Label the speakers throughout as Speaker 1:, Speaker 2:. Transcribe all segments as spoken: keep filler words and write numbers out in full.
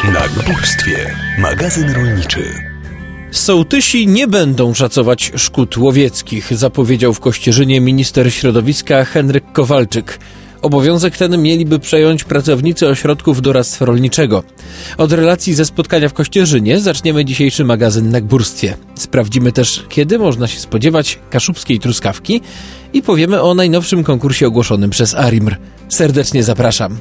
Speaker 1: Na Górstwie. Magazyn rolniczy.
Speaker 2: Sołtysi nie będą szacować szkód łowieckich, zapowiedział w Kościerzynie minister środowiska Henryk Kowalczyk. Obowiązek ten mieliby przejąć pracownicy ośrodków doradztwa rolniczego. Od relacji ze spotkania w Kościerzynie zaczniemy dzisiejszy magazyn na Górstwie. Sprawdzimy też, kiedy można się spodziewać kaszubskiej truskawki i powiemy o najnowszym konkursie ogłoszonym przez ARiMR. Serdecznie zapraszam.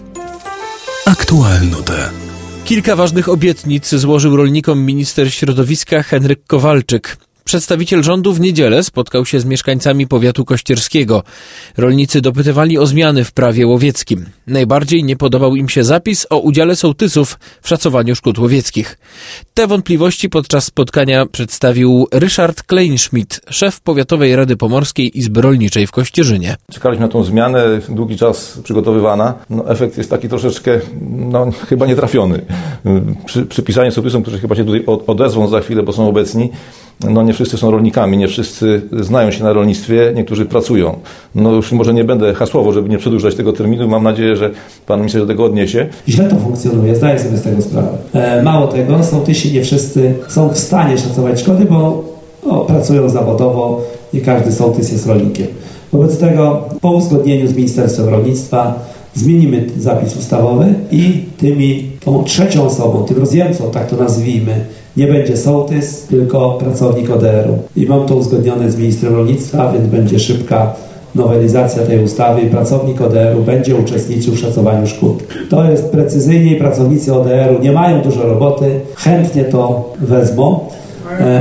Speaker 1: Aktualnote.
Speaker 2: Kilka ważnych obietnic złożył rolnikom minister środowiska Henryk Kowalczyk. Przedstawiciel rządu w niedzielę spotkał się z mieszkańcami powiatu kościerskiego. Rolnicy dopytywali o zmiany w prawie łowieckim. Najbardziej nie podobał im się zapis o udziale sołtysów w szacowaniu szkód łowieckich. Te wątpliwości podczas spotkania przedstawił Ryszard Kleinschmidt, szef Powiatowej Rady Pomorskiej Izby Rolniczej w Kościerzynie.
Speaker 3: Czekaliśmy na tą zmianę, długi czas przygotowywana. No, efekt jest taki troszeczkę, no, chyba nietrafiony. Przy, przypisanie sołtysom, którzy chyba się tutaj odezwą za chwilę, bo są obecni, no nie wszyscy są rolnikami, nie wszyscy znają się na rolnictwie, niektórzy pracują. No już może nie będę hasłowo, żeby nie przedłużać tego terminu, mam nadzieję, że pan minister do tego odniesie.
Speaker 4: Źle to funkcjonuje, zdaję sobie z tego sprawę. E, mało tego, sołtysi nie wszyscy są w stanie szacować szkody, bo o, pracują zawodowo, nie każdy sołtys jest rolnikiem. Wobec tego po uzgodnieniu z Ministerstwem Rolnictwa zmienimy zapis ustawowy i tymi, tą trzecią osobą, tym rozjemcą, tak to nazwijmy, nie będzie sołtys, tylko pracownik O D R-u. I mam to uzgodnione z ministrem rolnictwa, więc będzie szybka nowelizacja tej ustawy i pracownik O D R-u będzie uczestniczył w szacowaniu szkód. To jest precyzyjnie i pracownicy O D R-u nie mają dużo roboty, chętnie to wezmą. E,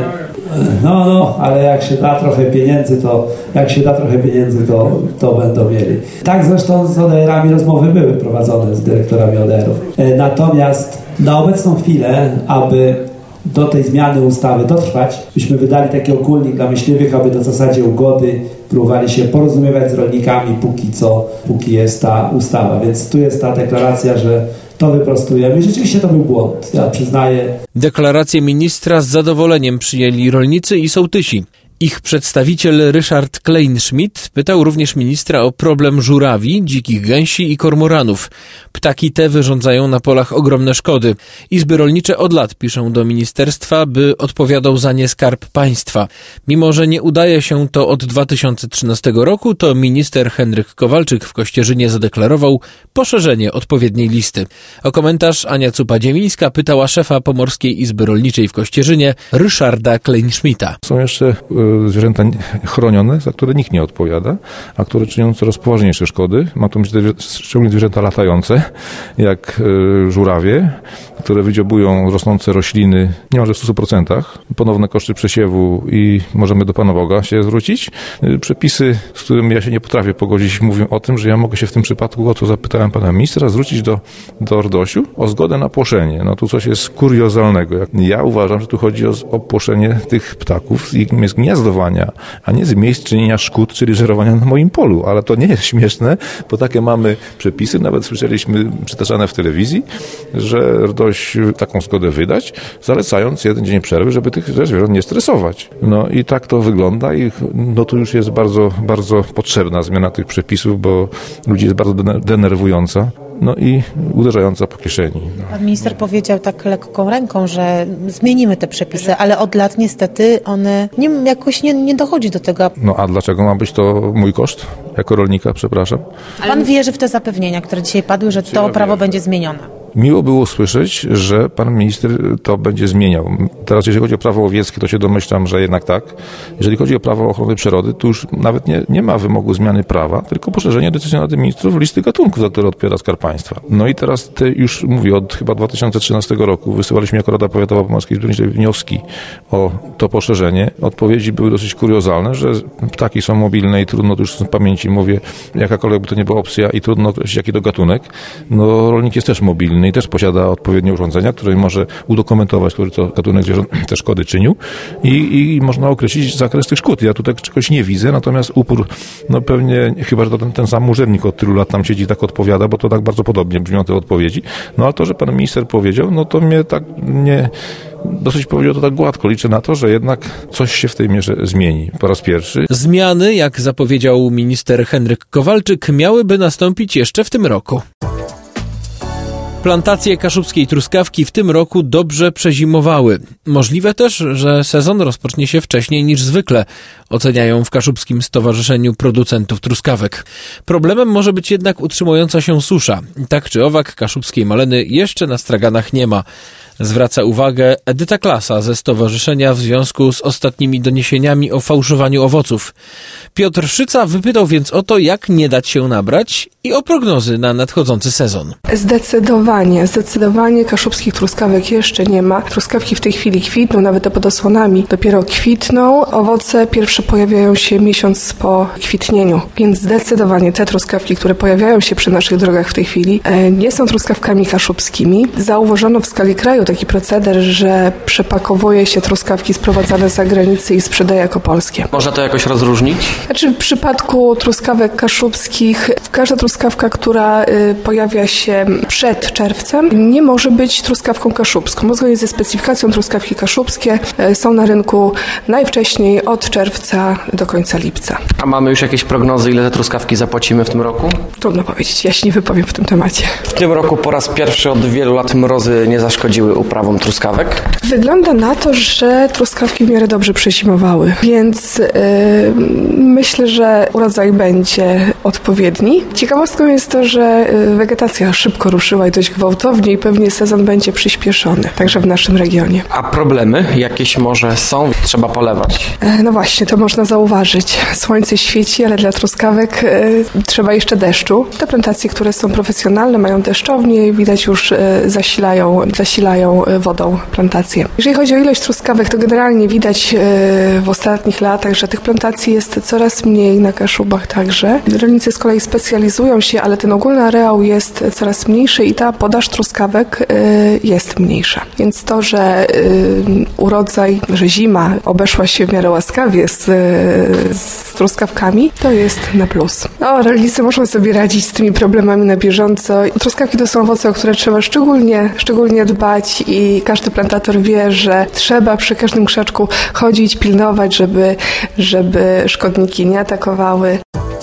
Speaker 4: no, no, ale jak się da trochę pieniędzy, to jak się da trochę pieniędzy, to, to będą mieli. Tak zresztą z O D R-ami rozmowy były prowadzone z dyrektorami O D R-ów. E, natomiast na obecną chwilę, aby do tej zmiany ustawy dotrwać, byśmy wydali taki okólnik dla myśliwych, aby na zasadzie ugody próbowali się porozumiewać z rolnikami, póki co, póki jest ta ustawa. Więc tu jest ta deklaracja, że to wyprostujemy. I rzeczywiście to był błąd, ja przyznaję.
Speaker 2: Deklarację ministra z zadowoleniem przyjęli rolnicy i sołtysi. Ich przedstawiciel Ryszard Kleinschmidt pytał również ministra o problem żurawi, dzikich gęsi i kormoranów. Ptaki te wyrządzają na polach ogromne szkody. Izby rolnicze od lat piszą do ministerstwa, by odpowiadał za nie Skarb Państwa. Mimo że nie udaje się to od dwa tysiące trzynastego roku, to minister Henryk Kowalczyk w Kościerzynie zadeklarował poszerzenie odpowiedniej listy. O komentarz Ania Cupa-Dziemińska pytała szefa Pomorskiej Izby Rolniczej w Kościerzynie Ryszarda Kleinschmidta.
Speaker 3: Są jeszcze zwierzęta chronione, za które nikt nie odpowiada, a które czynią coraz poważniejsze szkody. Ma to być szczególnie zwierzęta latające, jak żurawie, które wydziobują rosnące rośliny niemalże w stu procentach. Ponowne koszty przesiewu i możemy do Pana Boga się zwrócić. Przepisy, z którymi ja się nie potrafię pogodzić, mówią o tym, że ja mogę się w tym przypadku, o co zapytałem Pana Ministra, zwrócić do, do RDOŚ-u o zgodę na płoszenie. No tu coś jest kuriozalnego. Ja uważam, że tu chodzi o, o płoszenie tych ptaków z ich gniazdowania, a nie z miejsc czynienia szkód, czyli żerowania na moim polu. Ale to nie jest śmieszne, bo takie mamy przepisy. Nawet słyszeliśmy przytaczane w telewizji, że RDOŚ taką zgodę wydać, zalecając jeden dzień przerwy, żeby tych zwierząt nie stresować. No i tak to wygląda i no tu już jest bardzo, bardzo potrzebna zmiana tych przepisów, bo ludzi jest bardzo denerwująca. No i uderzająca po kieszeni. No.
Speaker 5: Pan minister powiedział tak lekką ręką, że zmienimy te przepisy, ale od lat niestety one nie, jakoś nie, nie dochodzi do tego.
Speaker 3: No a dlaczego ma być to mój koszt? Jako rolnika, przepraszam.
Speaker 5: Pan wierzy w te zapewnienia, które dzisiaj padły, że to prawo będzie zmienione?
Speaker 3: Miło było słyszeć, że pan minister to będzie zmieniał. Teraz jeżeli chodzi o prawo łowieckie, to się domyślam, że jednak tak. Jeżeli chodzi o prawo ochrony przyrody, to już nawet nie, nie ma wymogu zmiany prawa, tylko poszerzenie decyzji Rady Ministrów listy gatunków, za które odpowiada Skarb Państwa. No i teraz te już mówię, od chyba dwa tysiące trzynastego roku wysyłaliśmy jako Rada Powiatowa Pomorskiej Izby Rolniczej wnioski o to poszerzenie. Odpowiedzi były dosyć kuriozalne, że ptaki są mobilne i trudno, to już z pamięci mówię, jakakolwiek by to nie była opcja i trudno określić jaki to gatunek. No rolnik jest też mobilny i też posiada odpowiednie urządzenia, które może udokumentować, który to gatunek zwierząt te szkody czynił i, i można określić zakres tych szkód. Ja tutaj czegoś nie widzę, natomiast upór, no pewnie, chyba, że to ten, ten sam urzędnik od tylu lat tam siedzi i tak odpowiada, bo to tak bardzo podobnie brzmią te odpowiedzi. No ale to, że pan minister powiedział, no to mnie tak nie... Dosyć powiedział to tak gładko. Liczę na to, że jednak coś się w tej mierze zmieni po raz pierwszy.
Speaker 2: Zmiany, jak zapowiedział minister Henryk Kowalczyk, miałyby nastąpić jeszcze w tym roku. Plantacje kaszubskiej truskawki w tym roku dobrze przezimowały. Możliwe też, że sezon rozpocznie się wcześniej niż zwykle, oceniają w Kaszubskim Stowarzyszeniu Producentów Truskawek. Problemem może być jednak utrzymująca się susza. Tak czy owak kaszubskiej maleny jeszcze na straganach nie ma. Zwraca uwagę Edyta Klasa ze stowarzyszenia w związku z ostatnimi doniesieniami o fałszowaniu owoców. Piotr Szyca wypytał więc o to, jak nie dać się nabrać i o prognozy na nadchodzący sezon.
Speaker 6: Zdecydowanie, zdecydowanie kaszubskich truskawek jeszcze nie ma. Truskawki w tej chwili kwitną, nawet te pod osłonami dopiero kwitną. Owoce pierwsze pojawiają się miesiąc po kwitnieniu, więc zdecydowanie te truskawki, które pojawiają się przy naszych drogach w tej chwili, nie są truskawkami kaszubskimi. Zauważono w skali kraju taki proceder, że przepakowuje się truskawki sprowadzane z zagranicy i sprzedaje jako polskie.
Speaker 7: Można to jakoś rozróżnić?
Speaker 6: Znaczy w przypadku truskawek kaszubskich każda truskawka, która y, pojawia się przed czerwcem, nie może być truskawką kaszubską. Bo zgodnie ze specyfikacją truskawki kaszubskie y, są na rynku najwcześniej od czerwca do końca lipca.
Speaker 7: A mamy już jakieś prognozy, ile te truskawki zapłacimy w tym roku?
Speaker 6: Trudno powiedzieć, ja się nie wypowiem w tym temacie.
Speaker 7: W tym roku po raz pierwszy od wielu lat mrozy nie zaszkodziły uprawom truskawek?
Speaker 6: Wygląda na to, że truskawki w miarę dobrze przezimowały, więc yy, myślę, że urodzaj będzie odpowiedni. Ciekawostką jest to, że wegetacja szybko ruszyła i dość gwałtownie i pewnie sezon będzie przyspieszony, także w naszym regionie.
Speaker 7: A problemy jakieś może są? Trzeba polewać?
Speaker 6: Yy, no właśnie, to można zauważyć. Słońce świeci, ale dla truskawek yy, trzeba jeszcze deszczu. Te plantacje, które są profesjonalne, mają deszczownie i widać już yy, zasilają, zasilają wodą plantacje. Jeżeli chodzi o ilość truskawek, to generalnie widać w ostatnich latach, że tych plantacji jest coraz mniej na Kaszubach także. Rolnicy z kolei specjalizują się, ale ten ogólny areał jest coraz mniejszy i ta podaż truskawek jest mniejsza. Więc to, że urodzaj, że zima obeszła się w miarę łaskawie z, z truskawkami, to jest na plus. No, rolnicy muszą sobie radzić z tymi problemami na bieżąco. Truskawki to są owoce, o które trzeba szczególnie, szczególnie dbać i każdy plantator wie, że trzeba przy każdym krzaczku chodzić, pilnować, żeby, żeby szkodniki nie atakowały.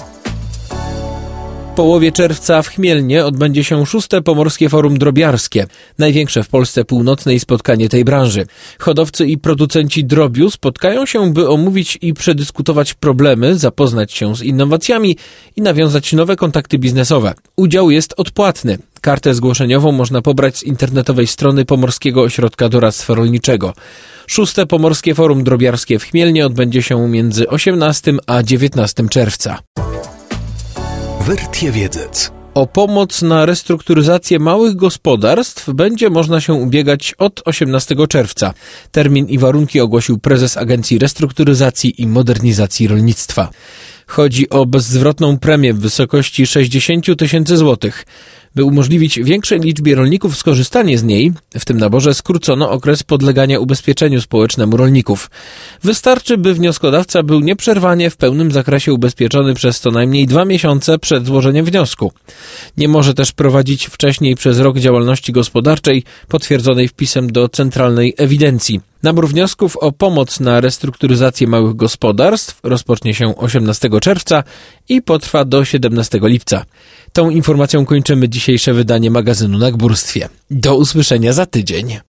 Speaker 2: W połowie czerwca w Chmielnie odbędzie się szóste Pomorskie Forum Drobiarskie, największe w Polsce północnej spotkanie tej branży. Hodowcy i producenci drobiu spotkają się, by omówić i przedyskutować problemy, zapoznać się z innowacjami i nawiązać nowe kontakty biznesowe. Udział jest odpłatny. Kartę zgłoszeniową można pobrać z internetowej strony Pomorskiego Ośrodka Doradztwa Rolniczego. Szóste Pomorskie Forum Drobiarskie w Chmielnie odbędzie się między osiemnastego a dziewiętnastego czerwca.
Speaker 1: Wertiewiedzec.
Speaker 2: O pomoc na restrukturyzację małych gospodarstw będzie można się ubiegać od osiemnastego czerwca. Termin i warunki ogłosił prezes Agencji Restrukturyzacji i Modernizacji Rolnictwa. Chodzi o bezzwrotną premię w wysokości sześćdziesiąt tysięcy złotych. By umożliwić większej liczbie rolników skorzystanie z niej, w tym naborze skrócono okres podlegania ubezpieczeniu społecznemu rolników. Wystarczy, by wnioskodawca był nieprzerwanie w pełnym zakresie ubezpieczony przez co najmniej dwa miesiące przed złożeniem wniosku. Nie może też prowadzić wcześniej przez rok działalności gospodarczej potwierdzonej wpisem do Centralnej Ewidencji. Nabór wniosków o pomoc na restrukturyzację małych gospodarstw rozpocznie się osiemnastego czerwca i potrwa do siedemnastego lipca. Tą informacją kończymy dzisiejsze wydanie magazynu Na Górstwie. Do usłyszenia za tydzień.